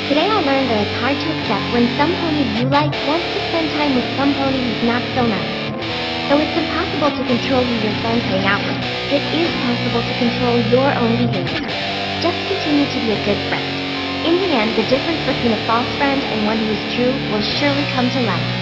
Today I learned that it's hard to accept when some pony you like wants to spend time with some pony who's not so nice. Though it's impossible to control who your friends hang out with, it is possible to control your own behavior. Just continue to be a good friend. In the end, the difference between a false friend and one who is true will surely come to light.